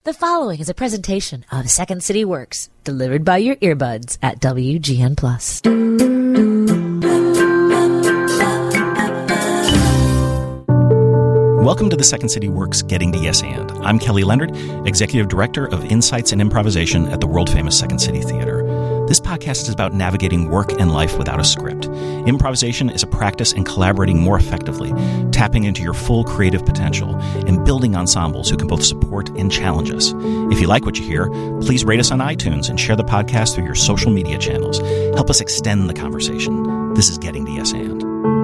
The following is a presentation of Second City Works, delivered by your earbuds at WGN+. Welcome to the Second City Works Getting to Yes And. I'm Kelly Leonard, Executive Director of Insights and Improvisation at the world-famous Second City Theater. This podcast is about navigating work and life without a script. Improvisation is a practice in collaborating more effectively, tapping into your full creative potential, and building ensembles who can both support and challenge us. If you like what you hear, please rate us on iTunes and share the podcast through your social media channels. Help us extend the conversation. This is Getting to Yes And.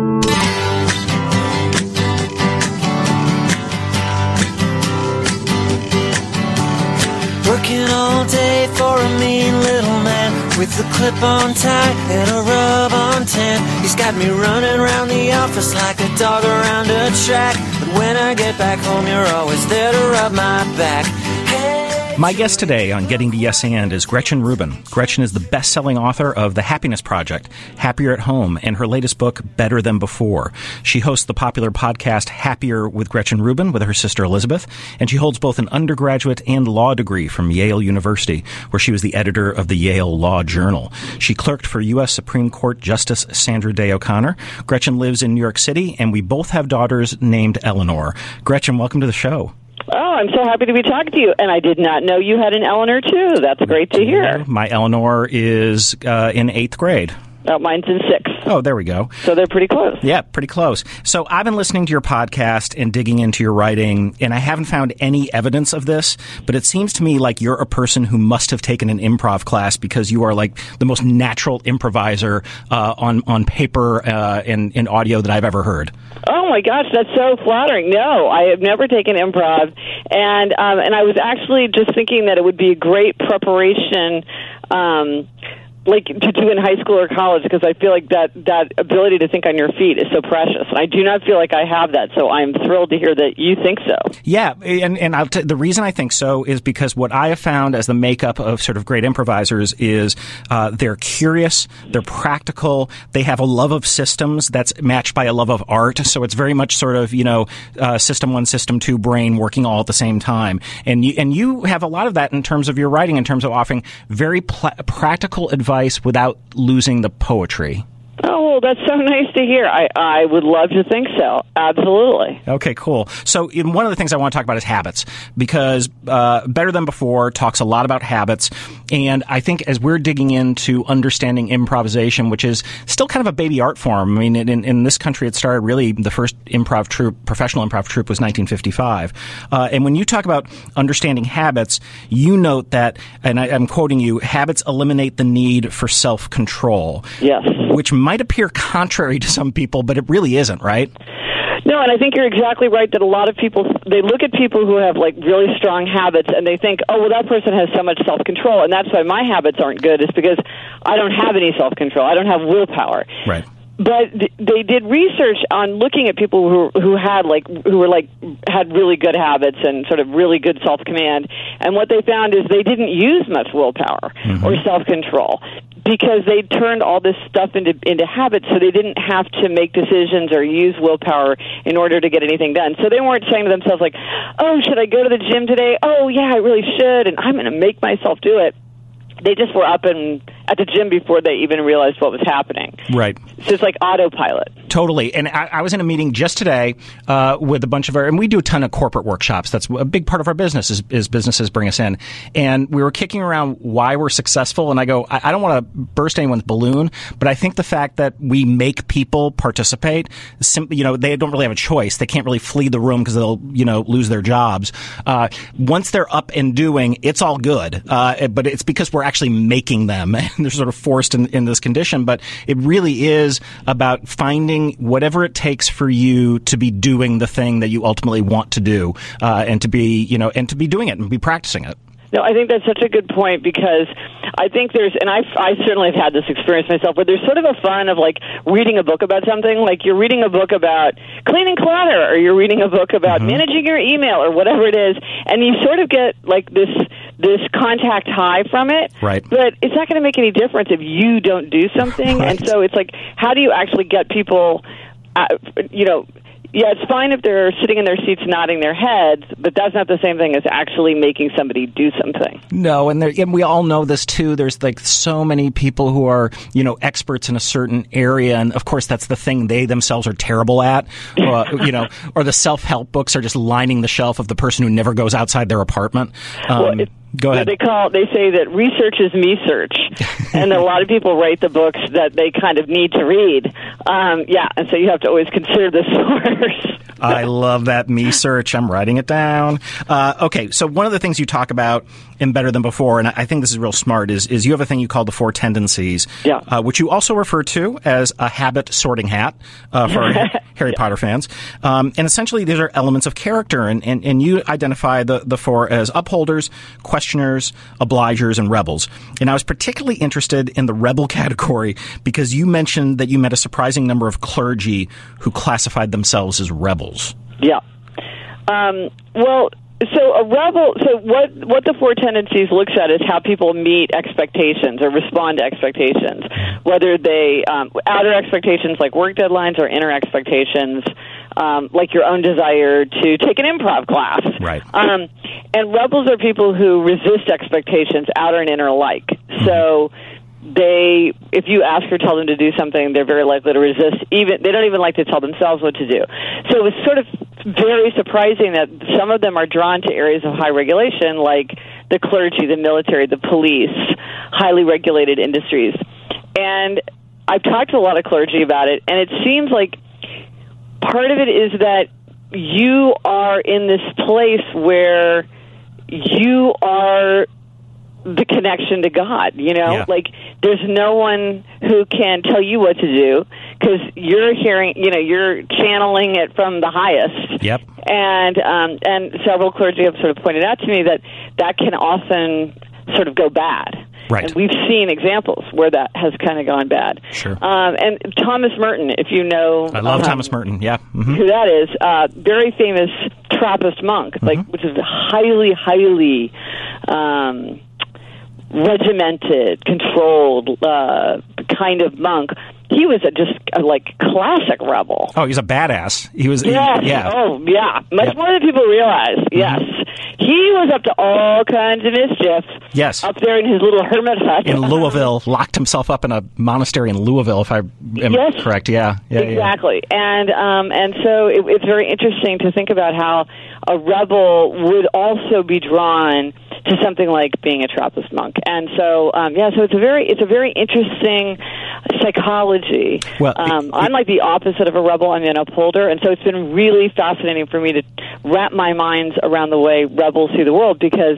Working all day for a mean little man with a clip-on tie and a rub-on tan. He's got me running around the office like a dog around a track. But when I get back home, you're always there to rub my back. Hey. My guest today on Getting to Yes And is Gretchen Rubin. Gretchen is the best-selling author of The Happiness Project, Happier at Home, and her latest book, Better Than Before. She hosts the popular podcast Happier with Gretchen Rubin with her sister Elizabeth, and she holds both an undergraduate and law degree from Yale University, where she was the editor of the Yale Law Journal. She clerked for U.S. Supreme Court Justice Sandra Day O'Connor. Gretchen lives in New York City, and we both have daughters named Eleanor. Gretchen, welcome to the show. Oh, I'm so happy to be talking to you. And I did not know you had an Eleanor, too. That's great to hear. My Eleanor is in 8th grade. Oh, mine's in 6th. Oh, there we go. So they're pretty close. Yeah, pretty close. So I've been listening to your podcast and digging into your writing, and I haven't found any evidence of this, but it seems to me like you're a person who must have taken an improv class because you are like the most natural improviser on paper and in audio that I've ever heard. Oh, my gosh, that's so flattering. No, I have never taken improv, and I was actually just thinking that it would be a great preparation like to do in high school or college, because I feel like that ability to think on your feet is so precious. And I do not feel like I have that, so I'm thrilled to hear that you think so. Yeah, and the reason I think so is because what I have found as the makeup of sort of great improvisers is they're curious, they're practical, they have a love of systems that's matched by a love of art. So it's very much sort of, system one, system two brain working all at the same time. And you have a lot of that in terms of your writing, in terms of offering very practical advice without losing the poetry. Oh, well, that's so nice to hear. I would love to think so. Absolutely. Okay, cool. So one of the things I want to talk about is habits, because Better Than Before talks a lot about habits. And I think as we're digging into understanding improvisation, which is still kind of a baby art form, I mean, in this country, it started really, the first improv troupe, professional improv troupe was 1955. And when you talk about understanding habits, you note that, and I'm quoting you, habits eliminate the need for self-control. Yes. Which might appear contrary to some people, but it really isn't, right? No, and I think you're exactly right that a lot of people, they look at people who have like really strong habits and they think, oh, well, that person has so much self-control, and that's why my habits aren't good, is because I don't have any self-control. I don't have willpower. Right. But they did research on looking at people who had really good habits and sort of really good self-command, and what they found is they didn't use much willpower or self-control, because they turned all this stuff into habits, so they didn't have to make decisions or use willpower in order to get anything done. So they weren't saying to themselves like, oh, should I go to the gym today? Oh, yeah, I really should, and I'm going to make myself do it. They just were up and at the gym before they even realized what was happening. Right. So it's like autopilot. Totally. And I was in a meeting just today with a bunch of and we do a ton of corporate workshops. That's a big part of our business is businesses bring us in. And we were kicking around why we're successful. And I go, I don't want to burst anyone's balloon, but I think the fact that we make people participate, they don't really have a choice. They can't really flee the room because they'll, lose their jobs. Once they're up and doing, it's all good. But it's because we're actually making them, and they're sort of forced in this condition. But it really is about finding whatever it takes for you to be doing the thing that you ultimately want to do, and to be doing it and be practicing it. No, I think that's such a good point, because I think and I certainly have had this experience myself, where there's sort of a fun of like reading a book about something, like you're reading a book about cleaning clutter, or you're reading a book about managing your email, or whatever it is, and you sort of get like this contact high from it. Right. But it's not going to make any difference if you don't do something. Right. And so it's like, how do you actually get people, Yeah, it's fine if they're sitting in their seats nodding their heads, but that's not the same thing as actually making somebody do something. No, and we all know this too. There's like so many people who are, experts in a certain area, and of course that's the thing they themselves are terrible at. Or the self-help books are just lining the shelf of the person who never goes outside their apartment. Go ahead. They say that research is me-search, and a lot of people write the books that they kind of need to read. And so you have to always consider the source. I love that me-search. I'm writing it down. Okay, so one of the things you talk about in Better Than Before, and I think this is real smart, is you have a thing you call the 4 tendencies, which you also refer to as a habit sorting hat for Harry Potter fans. And essentially, these are elements of character, and you identify the 4 as upholders, questioners, obligers, and rebels. And I was particularly interested in the rebel category because you mentioned that you met a surprising number of clergy who classified themselves as rebels. Yeah. So a rebel. So what the 4 tendencies looks at is how people meet expectations or respond to expectations, whether they outer expectations like work deadlines or inner expectations like your own desire to take an improv class. Right. And rebels are people who resist expectations, outer and inner alike. Mm-hmm. So if you ask or tell them to do something, they're very likely to resist. They don't even like to tell themselves what to do. So it was sort of very surprising that some of them are drawn to areas of high regulation, like the clergy, the military, the police, highly regulated industries. And I've talked to a lot of clergy about it, and it seems like part of it is that you are in this place where you are the connection to God, like there's no one who can tell you what to do because you're hearing, you're channeling it from the highest. Yep. And several clergy have sort of pointed out to me that can often sort of go bad. Right. And we've seen examples where that has kind of gone bad. Sure. And Thomas Merton, if you know... I love Thomas Merton, yeah. Mm-hmm. Who that is, very famous Trappist monk, which is a highly, highly regimented, controlled kind of monk. He was just a classic rebel. Oh, he's a badass. He was... Yes. Much more than people realize. Mm-hmm. Yes. He was up to all kinds of mischief. Yes. Up there in his little hermit hut. In Louisville. Locked himself up in a monastery in Louisville, if I am correct. Yeah. Exactly. Yeah. And so it's very interesting to think about how a rebel would also be drawn to something like being a Trappist monk. And so, so it's a very interesting psychology. Well, I'm like the opposite of a rebel. I'm an upholder. And so it's been really fascinating for me to wrap my mind around the way rebels see the world, because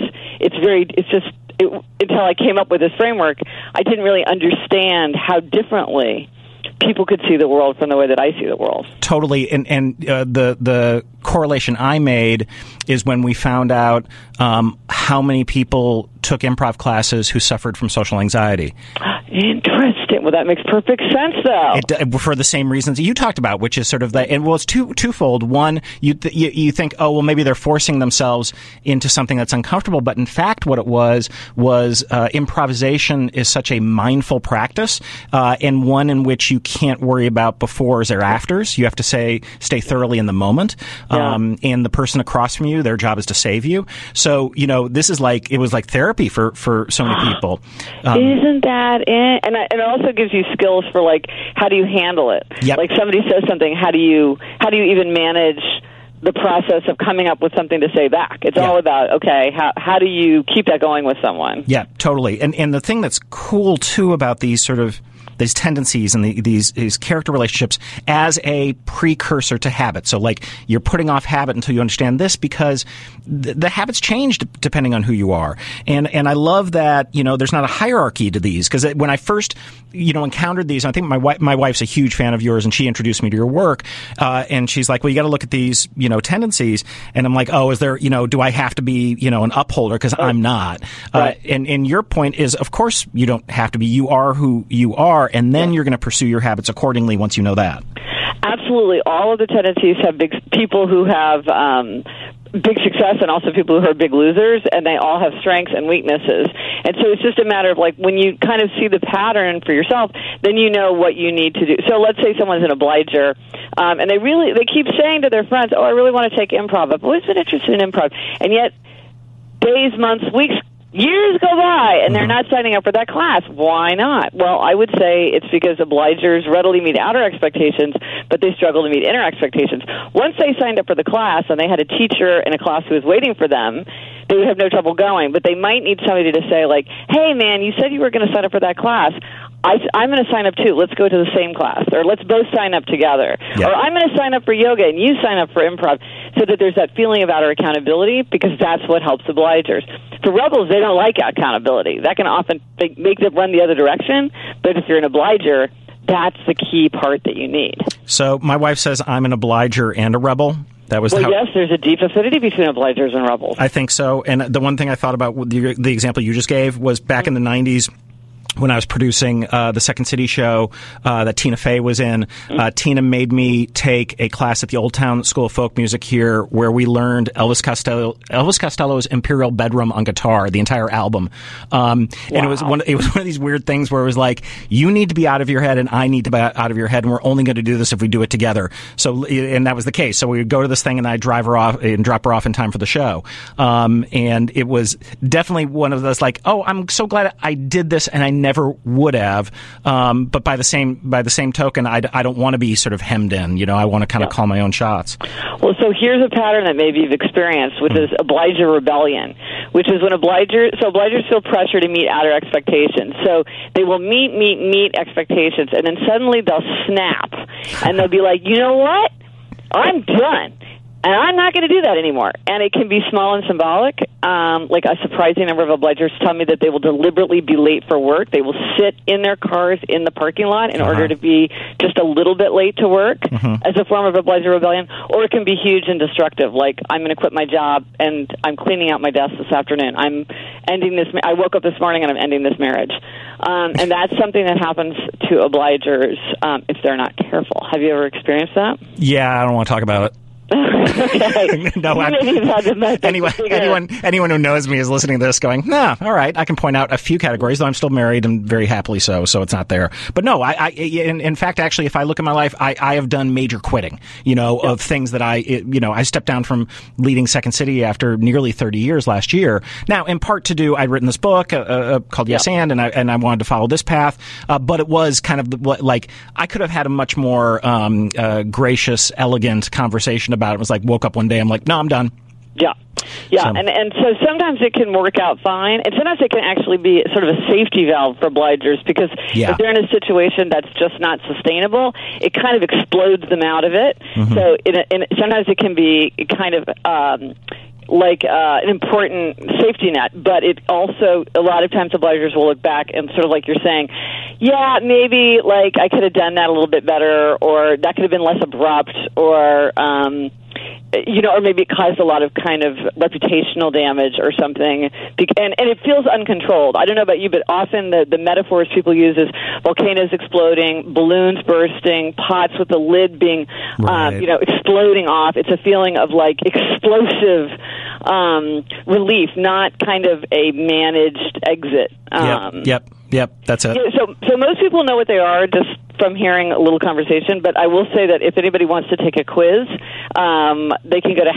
until I came up with this framework, I didn't really understand how differently people could see the world from the way that I see the world. Totally. And the correlation I made is when we found out how many people took improv classes who suffered from social anxiety. Interesting. Well, that makes perfect sense, though. For the same reasons you talked about, which is sort of it's twofold. One, you think, oh, well, maybe they're forcing themselves into something that's uncomfortable, but in fact, what it was improvisation is such a mindful practice, and one in which you can't worry about befores or afters. You have to stay thoroughly in the moment. And the person across from you, their job is to save you. So, this is it was like therapy for so many people. Isn't that it? And it also gives you skills for how do you handle it? Yep. Like somebody says something, how do you even manage the process of coming up with something to say back? It's all about, okay, how do you keep that going with someone? Yeah, totally. And the thing that's cool too about these sort of these tendencies and these character relationships as a precursor to habit. So you're putting off habit until you understand this, because the habits change depending on who you are. And I love that, there's not a hierarchy to these, because when I first, encountered these, I think my wife's a huge fan of yours, and she introduced me to your work. And she's like, well, you got to look at these, tendencies. And I'm like, oh, is there, do I have to be, an upholder? Because I'm not. Right. And your point is, of course, you don't have to be. You are who you are. And then you're going to pursue your habits accordingly once you know that. Absolutely. All of the tendencies have big people who have big success and also people who are big losers, and they all have strengths and weaknesses. And so it's just a matter of, like, when you kind of see the pattern for yourself, then you know what you need to do. So let's say someone's an obliger, and they keep saying to their friends, I really want to take improv. I've always been interested in improv. And yet days, months, weeks, years go by, and they're not signing up for that class. Why not? Well, I would say it's because obligers readily meet outer expectations, but they struggle to meet inner expectations. Once they signed up for the class and they had a teacher in a class who was waiting for them, they would have no trouble going. But they might need somebody to say, like, hey, man, you said you were going to sign up for that class. I'm going to sign up too. Let's go to the same class. Or let's both sign up together. Yeah. Or I'm going to sign up for yoga and you sign up for improv, so that there's that feeling of outer accountability, because that's what helps obligers. For rebels, they don't like accountability. That can often make them run the other direction. But if you're an obliger, that's the key part that you need. So my wife says I'm an obliger and a rebel. That was yes, there's a deep affinity between obligers and rebels. I think so. And the one thing I thought about with the example you just gave was back in the 90s, when I was producing the Second City show that Tina Fey was in. Tina made me take a class at the Old Town School of Folk Music here, where we learned Elvis Costello's Imperial Bedroom on guitar, the entire album. And it was one of these weird things where it was like, you need to be out of your head and I need to be out of your head, and we're only going to do this if we do it together. So, and that was the case. So we would go to this thing and I'd drive her off and drop her off in time for the show. And it was definitely one of those, like, I'm so glad I did this, and I never would have, but by the same token, I don't want to be sort of hemmed in. I want to kind of call my own shots. Well, so here's a pattern that maybe you've experienced, which is obliger rebellion, which is when obligers feel pressure to meet outer expectations. So they will meet expectations, and then suddenly they'll snap, and they'll be like, you know what? I'm done. And I'm not going to do that anymore. And it can be small and symbolic. Like a surprising number of obligers tell me that they will deliberately be late for work. They will sit in their cars in the parking lot in order to be just a little bit late to work as a form of obliger rebellion. Or it can be huge and destructive, like, I'm going to quit my job and I'm cleaning out my desk this afternoon. I'm ending this. I woke up this morning and I'm ending this marriage. And that's something that happens to obligers if they're not careful. Have you ever experienced that? Yeah, I don't want to talk about it. Okay. No, anyone who knows me is listening to this going, all right, I can point out a few categories, though I'm still married and very happily so it's not there. But no, in fact, actually, if I look at my life, I have done major quitting, of things that I stepped down from leading Second City after nearly 30 years last year. Now, in part I'd written this book called Yes and I wanted to follow this path, but it was kind of like I could have had a much more gracious, elegant conversation about it. It was like, woke up one day, I'm like, no, I'm done. Yeah. And so sometimes it can work out fine, and sometimes it can actually be sort of a safety valve for obligers, because if they're in a situation that's just not sustainable, it kind of explodes them out of it. So sometimes it can be kind of like an important safety net, but it also, a lot of times obligers will look back and sort of like you're saying, yeah, maybe like I could have done that a little bit better, or that could have been less abrupt, or or maybe it caused a lot of kind of reputational damage or something, and it feels uncontrolled. I don't know about you, but often the metaphors people use is volcanoes exploding, balloons bursting, pots with the lid being, exploding off. It's a feeling of like explosive relief, not kind of a managed exit. Yep, that's it. So most people know what they are just from hearing a little conversation, but I will say that if anybody wants to take a quiz, they can go to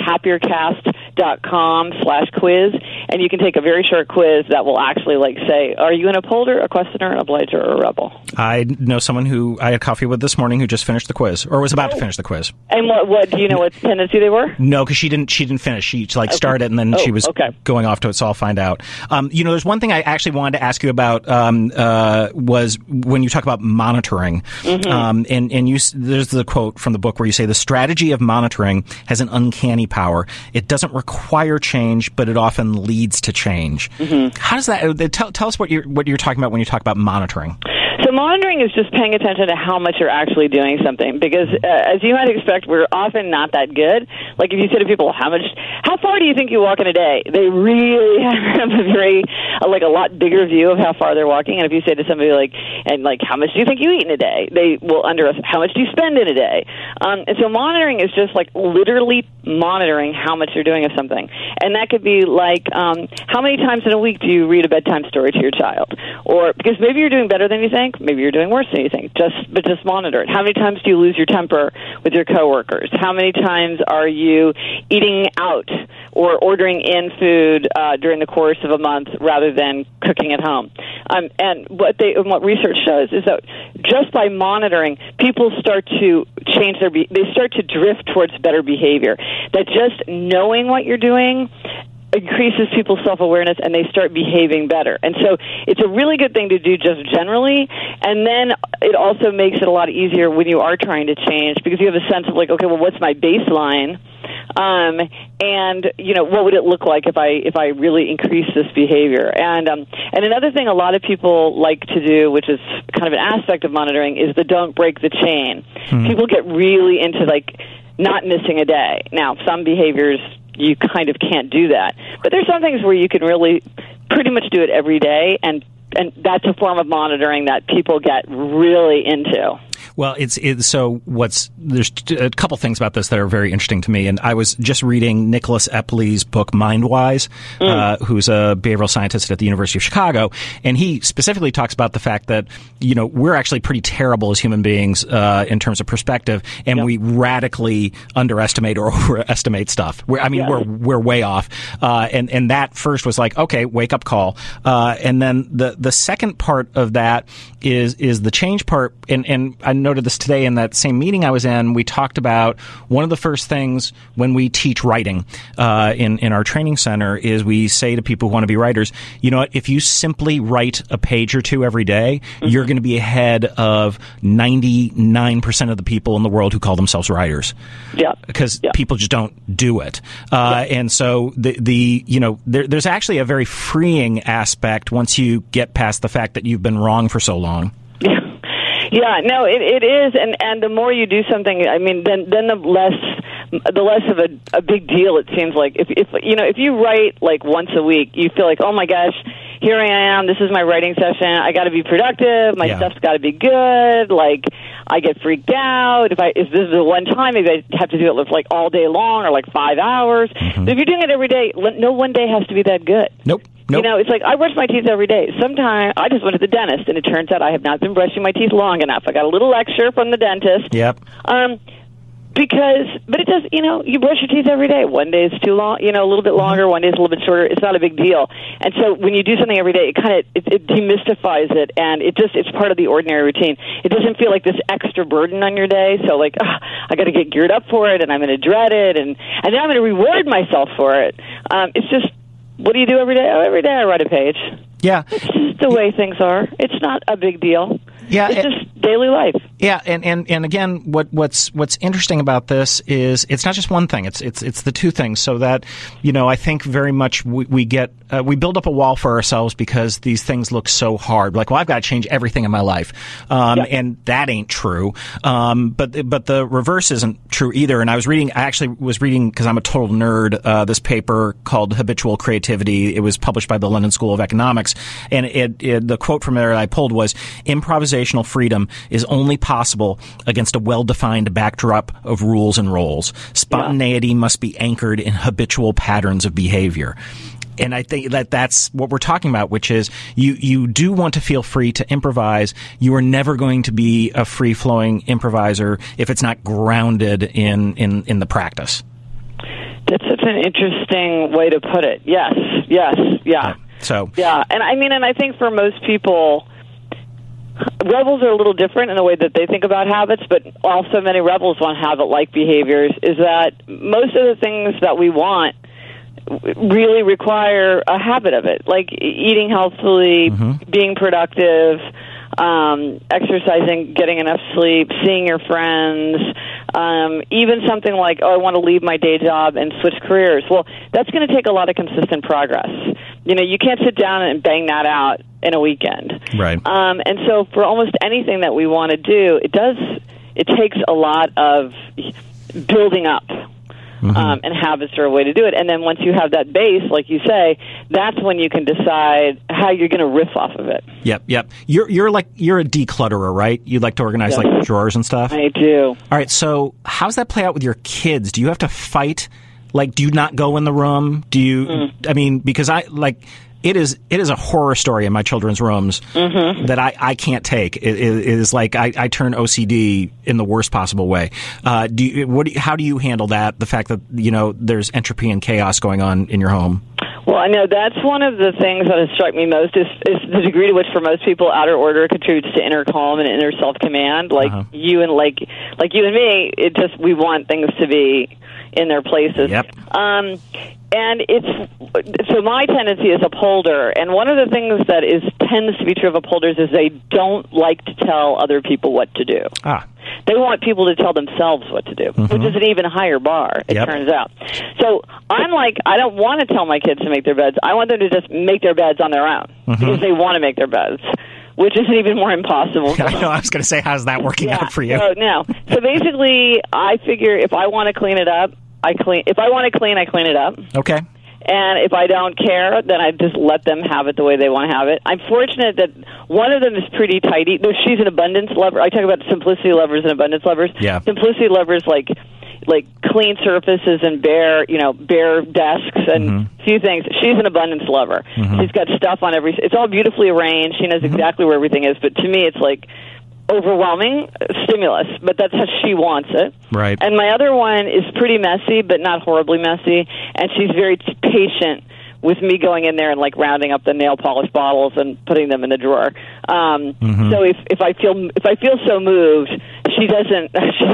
happiercast.com/quiz, and you can take a very short quiz that will actually say, are you an upholder, a questioner, an obliger, or a rebel? I know someone who I had coffee with this morning who just finished the quiz, or was about to finish the quiz. And what do you know what tendency they were? No, because she didn't finish. She started and then she was going off to it, so I'll find out. There's one thing I actually wanted to ask you about was when you talk about monitoring. And there's the quote from the book where you say the strategy of monitoring has an uncanny power. It doesn't require change, but it often leads to change. How does that? Tell us what you're talking about when you talk about monitoring. So monitoring is just paying attention to how much you're actually doing something, because as you might expect, we're often not that good. Like if you say to people, how far do you think you walk in a day? They really have a very a lot bigger view of how far they're walking. And if you say to somebody how much do you think you eat in a day, they will how much do you spend in a day. And so monitoring is just literally monitoring how much you're doing of something. And that could be how many times in a week do you read a bedtime story to your child? Or because maybe you're doing better than you think, maybe you're doing worse than you think. But just monitor it. How many times do you lose your temper with your coworkers? How many times are you eating out or ordering in food during the course of a month rather than cooking at home? And what research shows is that just by monitoring, people start to change they start to drift towards better behavior. That just knowing what you're doing increases people's self-awareness, and they start behaving better. And so it's a really good thing to do just generally, and then it also makes it a lot easier when you are trying to change, because you have a sense of okay, well, what's my baseline? And what would it look like if I really increase this behavior? And another thing a lot of people like to do, which is kind of an aspect of monitoring, is the don't break the chain. People get really into not missing a day. Now, some behaviors you kind of can't do that, but there's some things where you can really pretty much do it every day, and that's a form of monitoring that people get really into. Well, there's a couple things about this that are very interesting to me, and I was just reading Nicholas Epley's book MindWise, who's a behavioral scientist at the University of Chicago, and he specifically talks about the fact that we're actually pretty terrible as human beings in terms of perspective, and we radically underestimate or overestimate stuff. We're way off, and that first was okay, wake up call, and then the second part of that is the change part, and I noted this today in that same meeting I was in. We talked about one of the first things when we teach writing in our training center is we say to people who want to be writers, you know what, if you simply write a page or two every day, you're going to be ahead of 99% of the people in the world who call themselves writers. Yeah. Because people just don't do it. And so there's actually a very freeing aspect once you get past the fact that you've been wrong for so long. Yeah, no, it is, and the more you do something, I mean, then the less of a big deal it seems like. If you write once a week, you feel oh my gosh, here I am. This is my writing session. I got to be productive. My stuff's got to be good. I get freaked out if this is the one time. Maybe I have to do it all day long or 5 hours. Mm-hmm. But if you're doing it every day, no one day has to be that good. Nope. It's I brush my teeth every day. Sometimes I just went to the dentist, and it turns out I have not been brushing my teeth long enough. I got a little lecture from the dentist. Yep. But it does, you brush your teeth every day. One day is too long, a little bit longer. One day is a little bit shorter. It's not a big deal. And so when you do something every day, it demystifies it, and it's part of the ordinary routine. It doesn't feel like this extra burden on your day. So I got to get geared up for it, and I'm going to dread it, and then I'm going to reward myself for it. It's just, what do you do every day? Oh, every day I write a page. Yeah. It's just the way things are. It's not a big deal. Yeah, it's just daily life. Yeah, and again, what's interesting about this is it's not just one thing. It's the two things. So that I think very much we build up a wall for ourselves because these things look so hard. Well, I've got to change everything in my life, and that ain't true. But the reverse isn't true either. And I actually was reading because I'm a total nerd. This paper called Habitual Creativity. It was published by the London School of Economics, and the quote from there that I pulled was, "Improvisational freedom is only possible against a well-defined backdrop of rules and roles. Spontaneity must be anchored in habitual patterns of behavior." And I think that's what we're talking about, which is you do want to feel free to improvise. You are never going to be a free-flowing improviser if it's not grounded in the practice. That's such an interesting way to put it. Yes, yeah. And I think for most people, rebels are a little different in the way that they think about habits, but also many rebels want habit-like behaviors, is that most of the things that we want really require a habit of it, like eating healthfully, being productive, exercising, getting enough sleep, seeing your friends, even something like, I want to leave my day job and switch careers. Well, that's going to take a lot of consistent progress. You can't sit down and bang that out in a weekend. Right. And so for almost anything that we want to do, it takes a lot of building up. And habits are a way to do it. And then once you have that base, like you say, that's when you can decide how you're going to riff off of it. Yep. You're a declutterer, right? You like to organize like drawers and stuff? I do. All right, so how's that play out with your kids? Do you have to fight? Like, do you not go in the room? Do you, I mean, because it is a horror story in my children's rooms that I can't take. It is like I turn OCD in the worst possible way. How do you handle that? The fact that, there's entropy and chaos going on in your home? Well, I know that's one of the things that has struck me most is the degree to which, for most people, outer order contributes to inner calm and inner self-command. Like you and like you and me, we want things to be in their places. Yep. And so my tendency is upholder, and one of the things that tends to be true of upholders is they don't like to tell other people what to do. They want people to tell themselves what to do, which is an even higher bar, it turns out. So I'm like, I don't want to tell my kids to make their beds. I want them to just make their beds on their own because they want to make their beds, which is even more impossible. I know. I was going to say, how's that working out for you? So basically, I figure if I want to clean it up, I clean. If I want to clean, I clean it up. Okay. And if I don't care, then I just let them have it the way they want to have it. I'm fortunate that one of them is pretty tidy. She's an abundance lover. I talk about simplicity lovers and abundance lovers. Yeah. Simplicity lovers like clean surfaces and bare desks and few things. She's an abundance lover. She's got stuff on it's all beautifully arranged. She knows exactly where everything is. But to me, it's like overwhelming stimulus, but that's how she wants it. Right. And my other one is pretty messy, but not horribly messy, and she's very patient with me going in there and like rounding up the nail polish bottles and putting them in the drawer. So if I feel so moved, she doesn't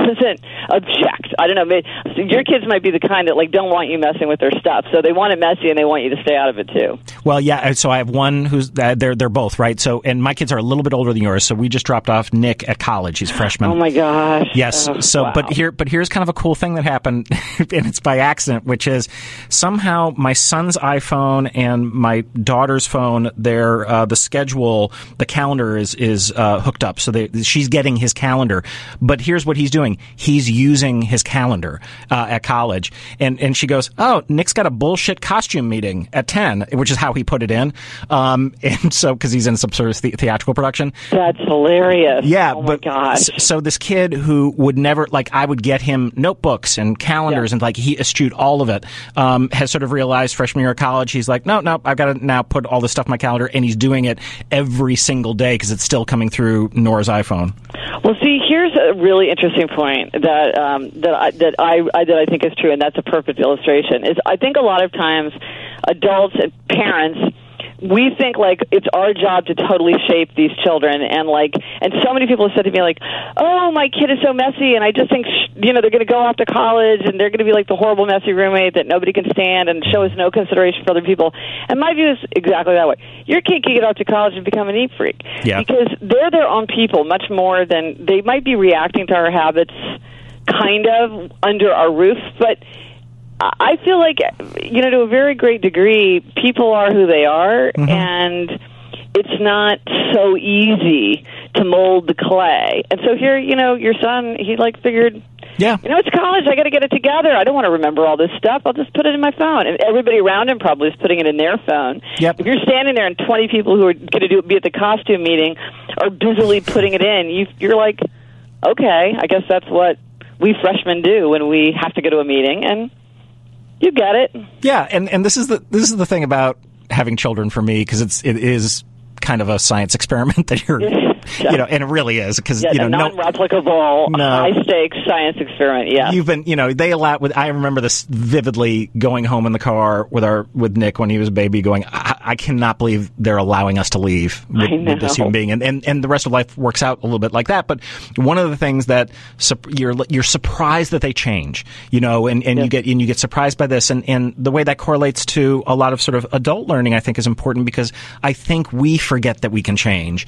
object. I don't know. Your kids might be the kind that like don't want you messing with their stuff, so they want it messy and they want you to stay out of it too. Well, yeah. So I have one who's they're both right. So and my kids are a little bit older than yours. So we just dropped off Nick at college. He's a freshman. Oh my gosh. Yes. Wow. But here's kind of a cool thing that happened, and it's by accident, which is somehow my son's iPhone and my daughter's phone, the schedule, the calendar is hooked up. So she's getting his calendar. But here's what he's doing. He's using his calendar at college. And she goes, oh, Nick's got a bullshit costume meeting at 10, which is how he put it in. And so, because he's in some sort of theatrical production. That's hilarious. Yeah. Oh my gosh. So this kid who would never, I would get him notebooks and calendars and he eschewed all of it, has sort of realized freshman year of college, he's like, no, I've got to now put all this stuff in my calendar, and he's doing it every single day because it's still coming through Nora's iPhone. Well, see, here's a really interesting point that I think is true, and that's a perfect illustration. Is I think a lot of times adults and parents, we think like it's our job to totally shape these children, and so many people have said to me like, oh, my kid is so messy, and I just think they're going to go off to college and they're going to be like the horrible messy roommate that nobody can stand and show us no consideration for other people. And my view is exactly that way. Your kid can get off to college and become a neat freak because they're their own people much more than they might be reacting to our habits kind of under our roof, but I feel like, to a very great degree, people are who they are, and it's not so easy to mold the clay. And so here, your son, he figured, it's college, I got to get it together. I don't want to remember all this stuff. I'll just put it in my phone. And everybody around him probably is putting it in their phone. Yep. If you're standing there and 20 people who are going to be at the costume meeting are busily putting it in, you're like, okay, I guess that's what we freshmen do when we have to go to a meeting, and you get it. Yeah, and this is the thing about having children for me, because it is kind of a science experiment that you're, and it really is, because a non-replicable, high-stakes science experiment. Yeah, you've been, they allow. I remember this vividly, going home in the car with Nick when he was a baby, going, I cannot believe they're allowing us to leave with this human being, and the rest of life works out a little bit like that. But one of the things that you're surprised that they change, and you get surprised by this, and the way that correlates to a lot of sort of adult learning, I think, is important, because I think we forget that we can change,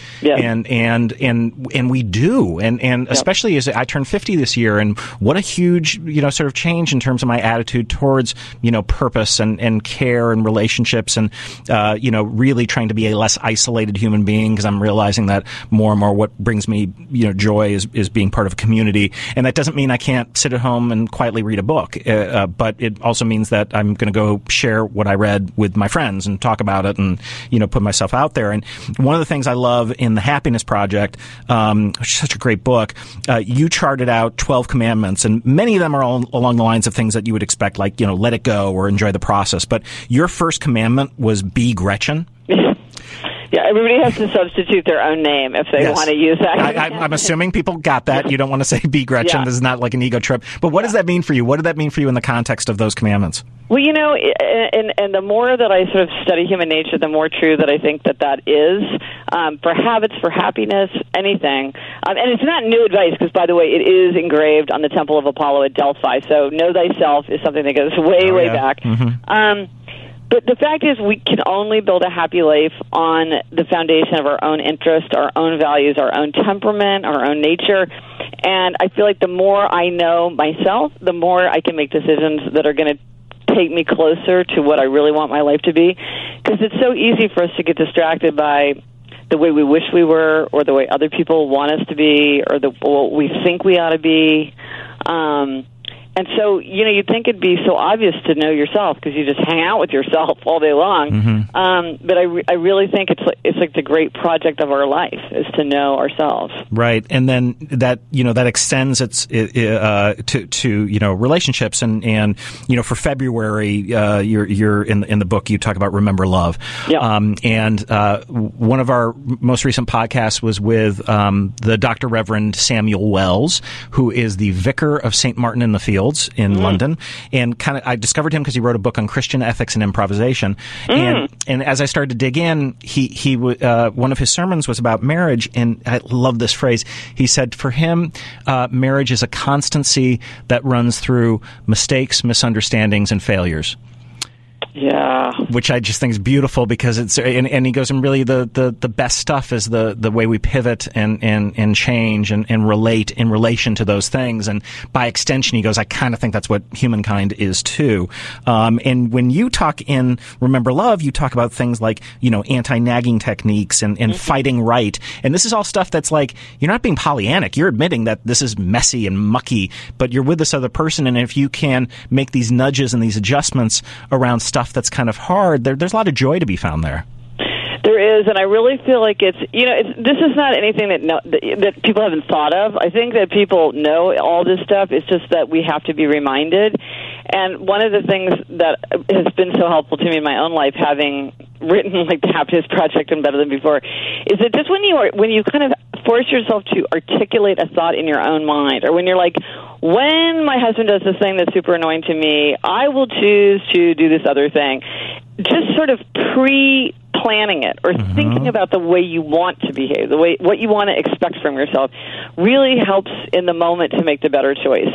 and we do, and especially as I turn 50 this year, and what a huge sort of change in terms of my attitude towards purpose and care and relationships and really trying to be a less isolated human being, because I'm realizing that more and more what brings me, joy is being part of a community. And that doesn't mean I can't sit at home and quietly read a book, but it also means that I'm going to go share what I read with my friends and talk about it and, put myself out there. And one of the things I love in The Happiness Project, which is such a great book, you charted out 12 commandments, and many of them are all along the lines of things that you would expect, like, let it go or enjoy the process. But your first commandment was be Gretchen. Yeah, everybody has to substitute their own name if they want to use that. I'm assuming people got that. You don't want to say be Gretchen. Yeah. This is not like an ego trip. But what does that mean for you? What did that mean for you in the context of those commandments? Well, and the more that I sort of study human nature, the more true that I think that is. For habits, for happiness, anything. And it's not new advice, because, by the way, it is engraved on the Temple of Apollo at Delphi. So know thyself is something that goes way back. Mm-hmm. But the fact is, we can only build a happy life on the foundation of our own interest, our own values, our own temperament, our own nature. And I feel like the more I know myself, the more I can make decisions that are going to take me closer to what I really want my life to be. Because it's so easy for us to get distracted by the way we wish we were, or the way other people want us to be, or what we think we ought to be. And so, you'd think it'd be so obvious to know yourself, because you just hang out with yourself all day long. Mm-hmm. But I really think it's like the great project of our life is to know ourselves. Right, and then that that extends to relationships, and for February, you're in the book, you talk about Remember Love. Yeah. And one of our most recent podcasts was with the Dr. Reverend Samuel Wells, who is the vicar of St. Martin in the Fields in London, and I discovered him because he wrote a book on Christian ethics and improvisation. And as I started to dig in, he one of his sermons was about marriage, and I love this phrase. He said, for him, marriage is a constancy that runs through mistakes, misunderstandings, and failures. Yeah. Which I just think is beautiful, because it's, and he goes, and really the best stuff is the way we pivot and change and relate in relation to those things. And by extension, he goes, I kind of think that's what humankind is too. And when you talk in Remember Love, you talk about things like, anti-nagging techniques and mm-hmm. fighting right. And this is all stuff that's like, you're not being Pollyannic. You're admitting that this is messy and mucky, but you're with this other person. And if you can make these nudges and these adjustments around stuff that's kind of hard, there's a lot of joy to be found there. There is, and I really feel like this is not anything that people haven't thought of. I think that people know all this stuff. It's just that we have to be reminded. And one of the things that has been so helpful to me in my own life, having written like the Happiness Project and Better Than Before, is that just when you kind of force yourself to articulate a thought in your own mind, or when you're like, when my husband does this thing that's super annoying to me, I will choose to do this other thing. Just sort of pre-planning it, or mm-hmm. thinking about the way you want to behave, what you want to expect from yourself, really helps in the moment to make the better choice.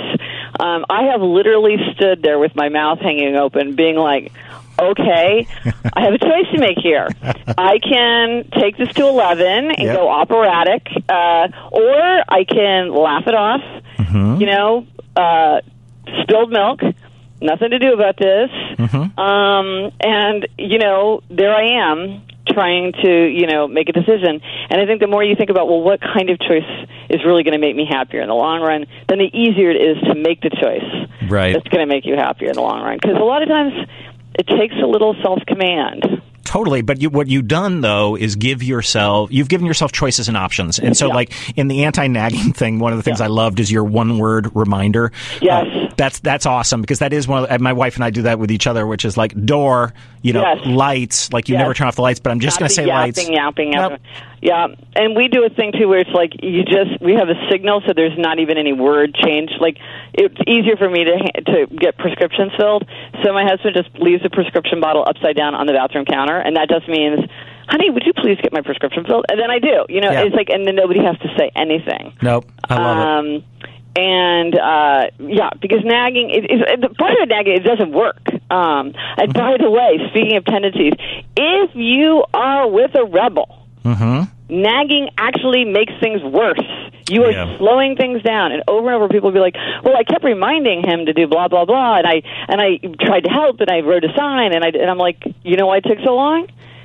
I have literally stood there with my mouth hanging open, being like, okay, I have a choice to make here. I can take this to 11 and go operatic, or I can laugh it off, mm-hmm. Spilled milk, nothing to do about this. Mm-hmm. And, there I am trying to, make a decision. And I think the more you think about, well, what kind of choice is really going to make me happier in the long run, then the easier it is to make the choice that's going to make you happier in the long run. Because a lot of times it takes a little self-command. Totally, but what you've done, though, is you've given yourself choices and options. And so, like, in the anti-nagging thing, one of the things I loved is your one-word reminder. Yes. That's awesome, because that is my wife and I do that with each other, which is like door, lights, like you never turn off the lights, but I'm just going to say lights. Yapping. Yeah, and we do a thing, too, where it's like we have a signal, so there's not even any word change. Like, it's easier for me to get prescriptions filled, so my husband just leaves the prescription bottle upside down on the bathroom counter, and that just means, honey, would you please get my prescription filled? And then I do. It's like, and then nobody has to say anything. Nope, I love it. And, because nagging, part of nagging, it doesn't work. And by the way, speaking of tendencies, if you are with a rebel, mm-hmm. nagging actually makes things worse. You are slowing things down, and over people will be like, well, I kept reminding him to do blah, blah, blah, and I tried to help, and I wrote a sign, and I'm like, you know why it took so long?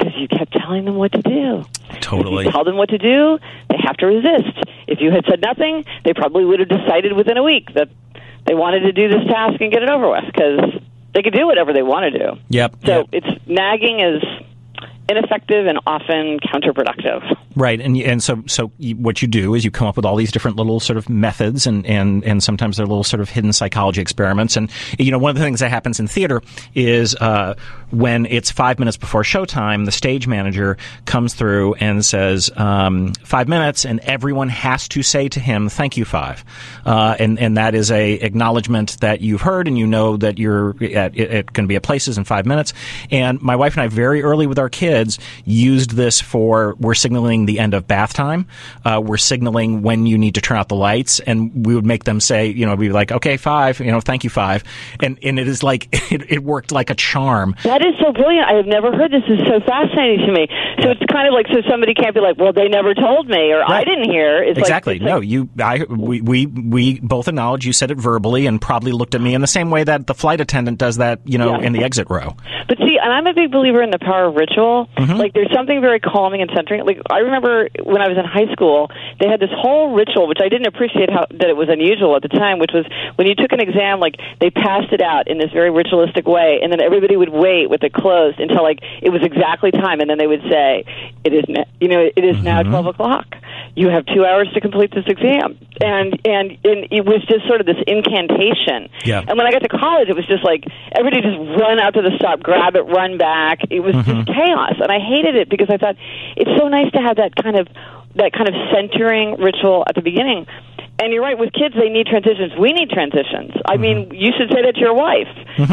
because you kept telling them what to do. Totally. If you tell them what to do, they have to resist. If you had said nothing, they probably would have decided within a week that they wanted to do this task and get it over with, because they could do whatever they want to do. Yep. So nagging is ineffective and often counterproductive. Right, and so what you do is you come up with all these different little sort of methods, and sometimes they're little sort of hidden psychology experiments. And one of the things that happens in theater is when it's 5 minutes before showtime, the stage manager comes through and says 5 minutes, and everyone has to say to him, "Thank you, 5," and that is a acknowledgement that you've heard, and you know that you're going to be at places in 5 minutes. And my wife and I, very early with our kids, used this for we're signaling the end of bath time. We're signaling when you need to turn out the lights, and we would make them say, we'd be like, "Okay, 5, thank you, 5," and it is like it worked like a charm. That is so brilliant. I have never heard this. This is so fascinating to me. So it's kind of like, so somebody can't be like, "Well, they never told me," or "I didn't hear." It's exactly. Like, we both acknowledge you said it verbally, and probably looked at me in the same way that the flight attendant does that, in the exit row. But see, and I'm a big believer in the power of ritual. Mm-hmm. Like, there's something very calming and centering. Like, I remember when I was in high school, they had this whole ritual, which I didn't appreciate that it was unusual at the time, which was when you took an exam, like, they passed it out in this very ritualistic way, and then everybody would wait with it closed until, like, it was exactly time, and then they would say, it is now 12 o'clock. You have 2 hours to complete this exam. And it was just sort of this incantation. Yeah. And when I got to college, it was just like, everybody just run out to the stop, grab it, run back. It was just chaos, and I hated it because I thought it's so nice to have that kind of centering ritual at the beginning. And you're right, with kids, they need transitions. We need transitions. I mean, you should say that to your wife.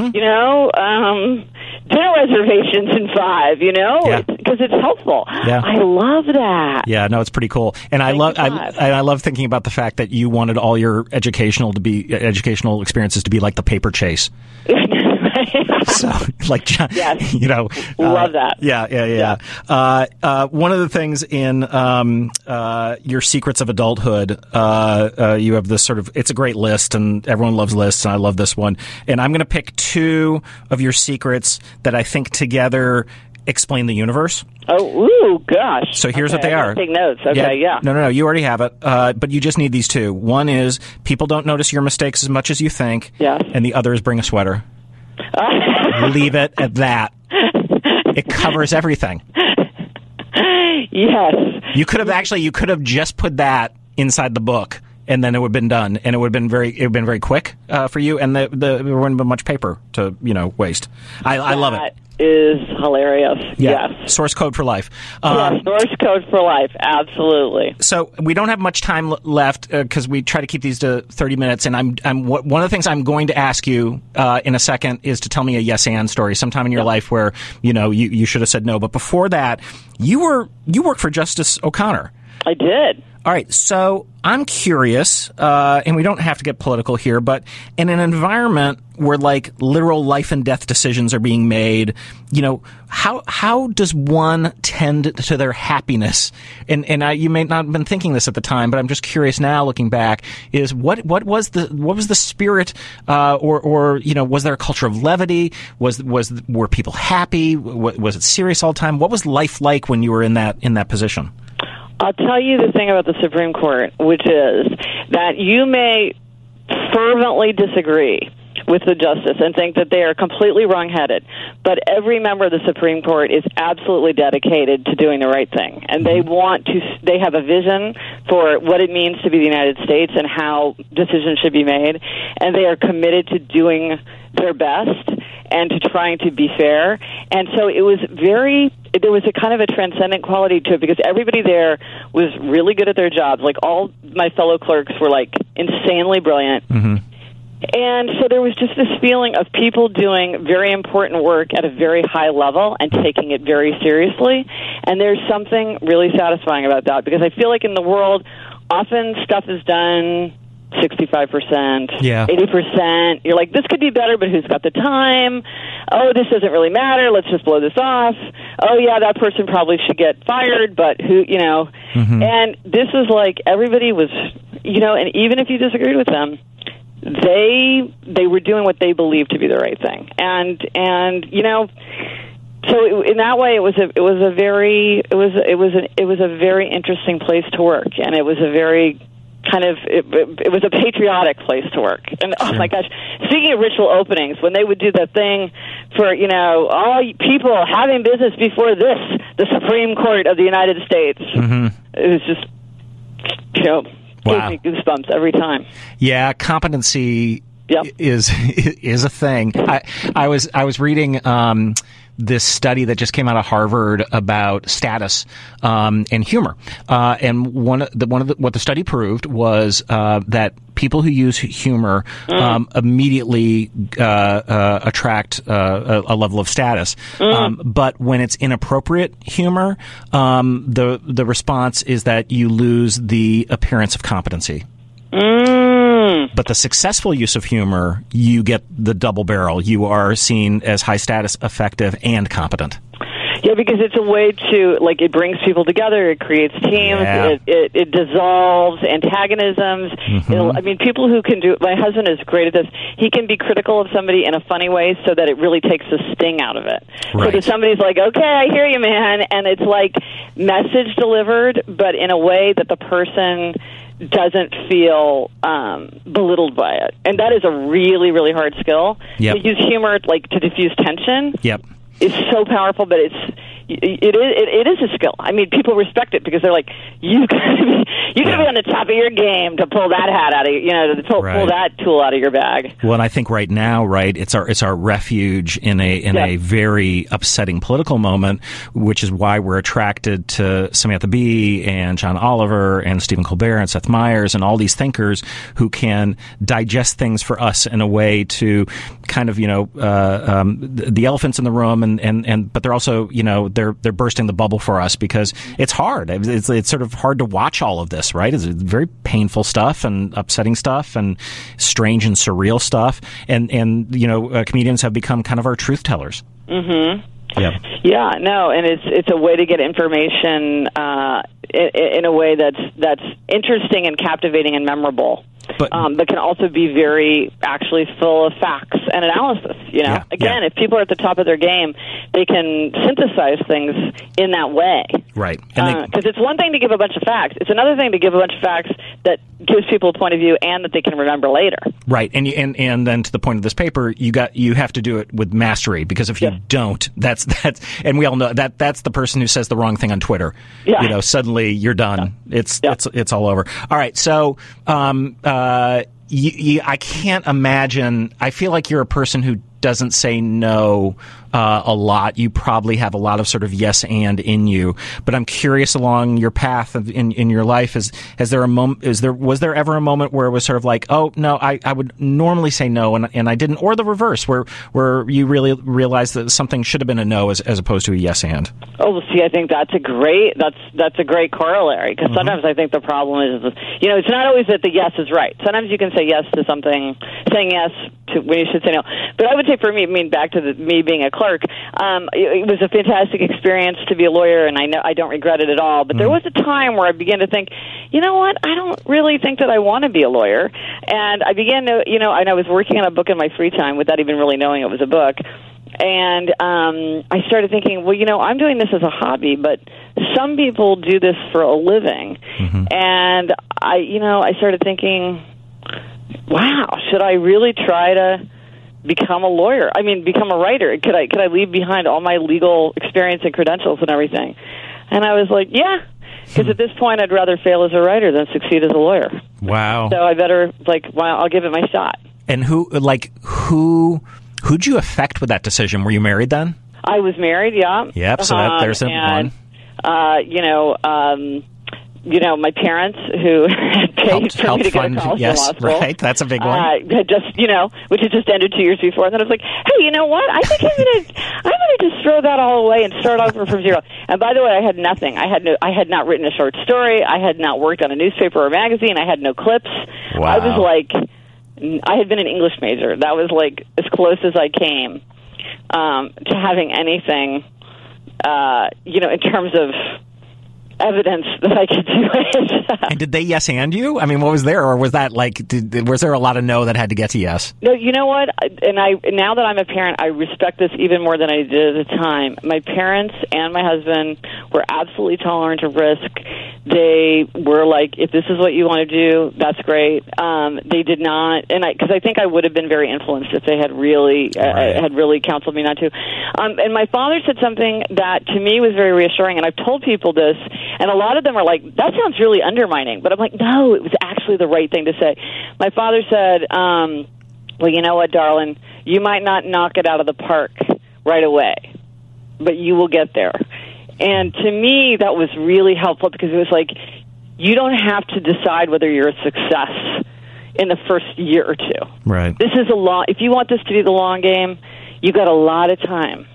Dinner reservations in 5, because it's helpful. Yeah. I love that. Yeah, no, it's pretty cool. And I love thinking about the fact that you wanted all your educational experiences to be like the paper chase. So, like, yes. love that. Yeah. One of the things in your Secrets of Adulthood, you have this sort of, it's a great list, and everyone loves lists, and I love this one. And I'm going to pick 2 of your secrets that I think together explain the universe. Oh, ooh, gosh. So here's what they are. Take notes. Okay, yeah. No, you already have it. But you just need these 2. One is people don't notice your mistakes as much as you think. Yes. And the other is bring a sweater. Leave it at that. It covers everything. Yes. You could have just put that inside the book, and then it would have been done, and it would have been very quick for you, and there wouldn't have been much paper to waste. I love it. Is hilarious. Yeah. Yes. Source code for life. Source code for life. Absolutely. So we don't have much time left because we try to keep these to 30 minutes. And one of the things I'm going to ask you in a second is to tell me a yes and story sometime in your life where you should have said no. But before that, you worked for Justice O'Connor. I did. All right, so I'm curious, and we don't have to get political here, but in an environment where like literal life and death decisions are being made, how does one tend to their happiness? And you may not have been thinking this at the time, but I'm just curious now, looking back, is what was the spirit, or was there a culture of levity? Were people happy? Was it serious all the time? What was life like when you were in that position? I'll tell you the thing about the Supreme Court, which is that you may fervently disagree with the justice and think that they are completely wrong-headed, but every member of the Supreme Court is absolutely dedicated to doing the right thing, and they have a vision for what it means to be the United States and how decisions should be made, and they are committed to doing their best and to trying to be fair. And so there was a kind of a transcendent quality to it because everybody there was really good at their jobs. Like, all my fellow clerks were like insanely brilliant. Mm-hmm. And so there was just this feeling of people doing very important work at a very high level and taking it very seriously. And there's something really satisfying about that because I feel like in the world, often stuff is done 65%, 80%. You're like, this could be better, but who's got the time? Oh, this doesn't really matter. Let's just blow this off. Oh, yeah, that person probably should get fired, but who, Mm-hmm. And this is like everybody was, and even if you disagreed with them, they were doing what they believed to be the right thing. And So in that way, it was a very interesting place to work, and it was a very it was a patriotic place to work. And oh my gosh, speaking of ritual openings, when they would do that thing for, all people having business before the Supreme Court of the United States, it was just, wow. gives me goosebumps every time. Yeah, competency is a thing. I was reading this study that just came out of Harvard about status and humor, and what the study proved was that people who use humor immediately attract a level of status, but when it's inappropriate humor, the response is that you lose the appearance of competency. But the successful use of humor, you get the double barrel. You are seen as high status, effective, and competent. Yeah, because it's a way to, it brings people together, it creates teams, it dissolves antagonisms. People who can do, my husband is great at this, he can be critical of somebody in a funny way so that it really takes the sting out of it. Right. So that somebody's like, okay, I hear you, man, and it's like message delivered, but in a way that the person doesn't feel belittled by it. And that is a really, really hard skill. Yep. To use humor to diffuse tension. Yep. It's so powerful, but it is a skill. I mean, people respect it because they're like, you gotta be on the top of your game to pull that hat out of to pull that tool out of your bag. Well, and I think right now, it's our refuge in a very upsetting political moment, which is why we're attracted to Samantha Bee and John Oliver and Stephen Colbert and Seth Meyers and all these thinkers who can digest things for us in a way to kind of the elephants in the room and but they're also they're bursting the bubble for us because it's hard. It's sort of hard to watch all of this, right? It's very painful stuff and upsetting stuff and strange and surreal stuff. And comedians have become kind of our truth tellers. Mm-hmm. Yep. Yeah, no, and it's a way to get information in a way that's interesting and captivating and memorable. But can also be very actually full of facts and analysis. If people are at the top of their game, they can synthesize things in that way. Right. Because it's one thing to give a bunch of facts; it's another thing to give a bunch of facts that gives people a point of view and that they can remember later. Right. And then to the point of this paper, you have to do it with mastery because if you don't, that's and we all know that's the person who says the wrong thing on Twitter. Yeah. Suddenly you're done. Yeah. It's all over. All right. So. I can't imagine. I feel like you're a person who doesn't say no a lot. You probably have a lot of sort of yes and in you. But I'm curious along your path in your life. Was there ever a moment where it was sort of like, oh no, I would normally say no and I didn't, or the reverse, where you really realized that something should have been a no as opposed to a yes and? Oh, see, I think that's a great corollary because sometimes I think the problem is, it's not always that the yes is right. Sometimes you can say yes to something, saying yes to when you should say no. But I would say for me, back to me being a clerk, it was a fantastic experience to be a lawyer, and I don't regret it at all. But there was a time where I began to think, you know what, I don't really think that I want to be a lawyer. And I began to, and I was working on a book in my free time without even really knowing it was a book. And I started thinking, well, I'm doing this as a hobby, but some people do this for a living. Mm-hmm. And I started thinking, wow, should I really try to become a lawyer? Become a writer? Could I leave behind all my legal experience and credentials and everything? And I was like, yeah, because at this point I'd rather fail as a writer than succeed as a lawyer. Wow. So I better I'll give it my shot. And who'd you affect with that decision? Were you married then? I was married, yeah. Yep. So there's one. My parents who had paid for me to go to college and law school. Right, that's a big one. Had just, which had just ended 2 years before. And then I was like, hey, you know what? I think I'm gonna just throw that all away and start over from zero. And by the way, I had nothing. I had not written a short story. I had not worked on a newspaper or magazine. I had no clips. Wow. I was I had been an English major. That was as close as I came to having anything, in terms of evidence that I could do it. And did they yes and you? I mean, what was there, or was that like? Was there a lot of no that had to get to yes? No, you know what? Now that I'm a parent, I respect this even more than I did at the time. My parents and my husband were absolutely tolerant of risk. They were like, if this is what you want to do, that's great. They did not, and because I think I would have been very influenced if they had really counseled me not to. And my father said something that to me was very reassuring, and I've told people this, and a lot of them are like, that sounds really undermining. But I'm like, no, it was actually the right thing to say. My father said, well, you know what, darling, you might not knock it out of the park right away, but you will get there. And to me, that was really helpful because it was like, you don't have to decide whether you're a success in the first year or two. Right. This is if you want this to be the long game, you got a lot of time,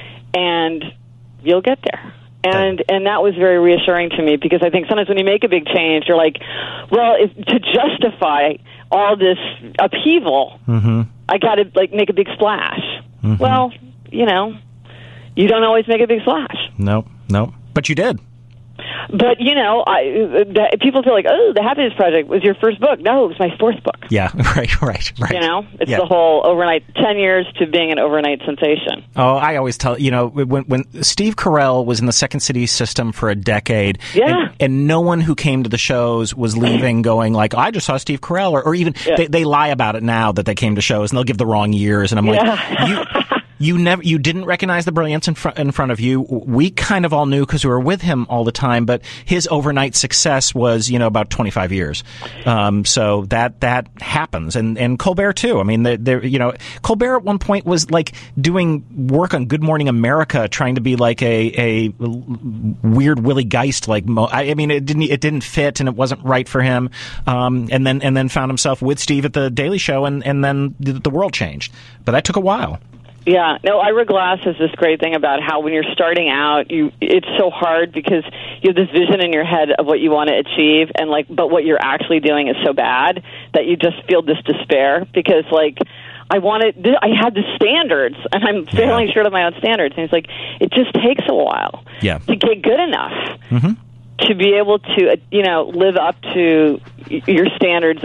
and you'll get there. And that was very reassuring to me because I think sometimes when you make a big change, you're like, well, to justify all this upheaval, I got to make a big splash. Well, you don't always make a big splash. Nope. But you did. But, people feel like, oh, The Happiness Project was your first book. No, it was my fourth book. Yeah, right. It's the whole overnight, 10 years to being an overnight sensation. Oh, I always tell, when Steve Carell was in the Second City system for a decade, and no one who came to the shows was leaving going like, I just saw Steve Carell, or even, they lie about it now that they came to shows, and they'll give the wrong years, and I'm like, You didn't recognize the brilliance in front of you. We kind of all knew because we were with him all the time, but his overnight success was, about 25 years. So that happens. And Colbert too. I mean, Colbert at one point was like doing work on Good Morning America, trying to be like a weird Willie Geist. It didn't fit and it wasn't right for him. And then found himself with Steve at the Daily Show, and then the world changed. But that took a while. Yeah, no, Ira Glass has this great thing about how when you're starting out, it's so hard because you have this vision in your head of what you want to achieve, and but what you're actually doing is so bad that you just feel this despair because I had the standards, and I'm failing short of my own standards. And it's like, it just takes a while to get good enough to be able to, live up to your standards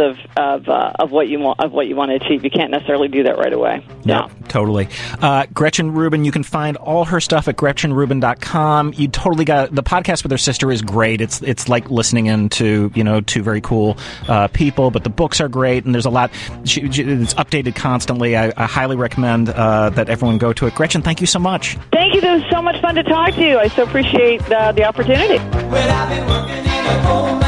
of what you want to achieve. You can't necessarily do that right away. No, totally. Gretchen Rubin, you can find all her stuff at GretchenRubin.com. You totally got the podcast with her sister is great. It's like listening into two very cool people, but the books are great, and there's a lot. It's updated constantly. I highly recommend that everyone go to it. Gretchen, thank you so much. Thank you. It was so much fun to talk to you. I so appreciate the opportunity. Well, I've been working in a coal mine.